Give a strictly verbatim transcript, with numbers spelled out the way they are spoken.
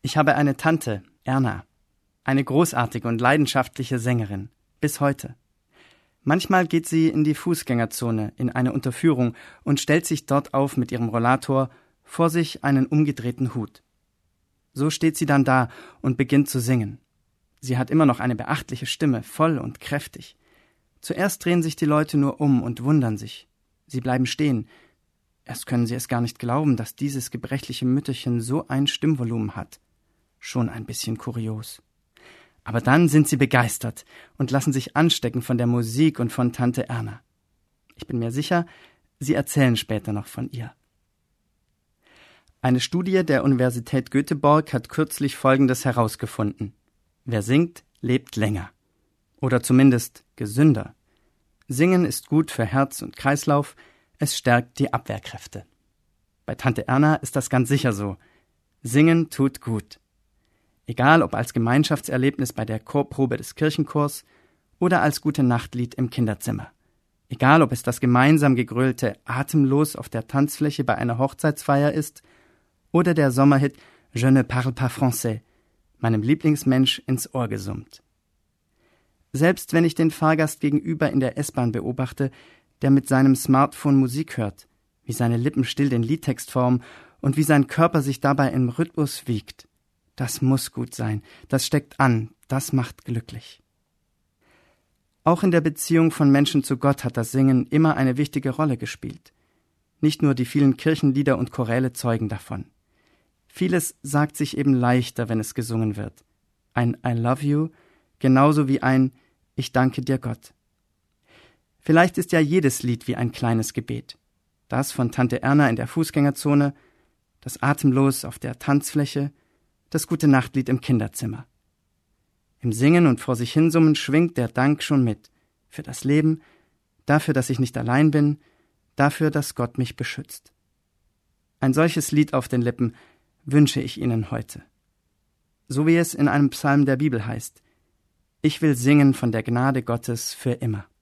Ich habe eine Tante, Erna, eine großartige und leidenschaftliche Sängerin, bis heute. Manchmal geht sie in die Fußgängerzone in eine Unterführung und stellt sich dort auf mit ihrem Rollator, vor sich einen umgedrehten Hut. So steht sie dann da und beginnt zu singen. Sie hat immer noch eine beachtliche Stimme, voll und kräftig. Zuerst drehen sich die Leute nur um und wundern sich. Sie bleiben stehen. Erst können sie es gar nicht glauben, dass dieses gebrechliche Mütterchen so ein Stimmvolumen hat. Schon ein bisschen kurios. Aber dann sind sie begeistert und lassen sich anstecken von der Musik und von Tante Erna. Ich bin mir sicher, sie erzählen später noch von ihr. Eine Studie der Universität Göteborg hat kürzlich Folgendes herausgefunden. Wer singt, lebt länger. Oder zumindest gesünder. Singen ist gut für Herz und Kreislauf, es stärkt die Abwehrkräfte. Bei Tante Erna ist das ganz sicher so. Singen tut gut. Egal ob als Gemeinschaftserlebnis bei der Chorprobe des Kirchenchors oder als Gute-Nacht-Lied im Kinderzimmer. Egal ob es das gemeinsam gegrölte Atemlos auf der Tanzfläche bei einer Hochzeitsfeier ist oder der Sommerhit Je ne parle pas français, meinem Lieblingsmensch ins Ohr gesummt. Selbst wenn ich den Fahrgast gegenüber in der S-Bahn beobachte, der mit seinem Smartphone Musik hört, wie seine Lippen still den Liedtext formen und wie sein Körper sich dabei im Rhythmus wiegt. Das muss gut sein, das steckt an, das macht glücklich. Auch in der Beziehung von Menschen zu Gott hat das Singen immer eine wichtige Rolle gespielt. Nicht nur die vielen Kirchenlieder und Choräle zeugen davon. Vieles sagt sich eben leichter, wenn es gesungen wird. Ein I love you, genauso wie ein Ich danke dir Gott. Vielleicht ist ja jedes Lied wie ein kleines Gebet. Das von Tante Erna in der Fußgängerzone, das Atemlos auf der Tanzfläche, das Gute-Nacht-Lied im Kinderzimmer. Im Singen und vor sich hinsummen schwingt der Dank schon mit. Für das Leben, dafür, dass ich nicht allein bin, dafür, dass Gott mich beschützt. Ein solches Lied auf den Lippen wünsche ich Ihnen heute. So wie es in einem Psalm der Bibel heißt: Ich will singen von der Gnade Gottes für immer.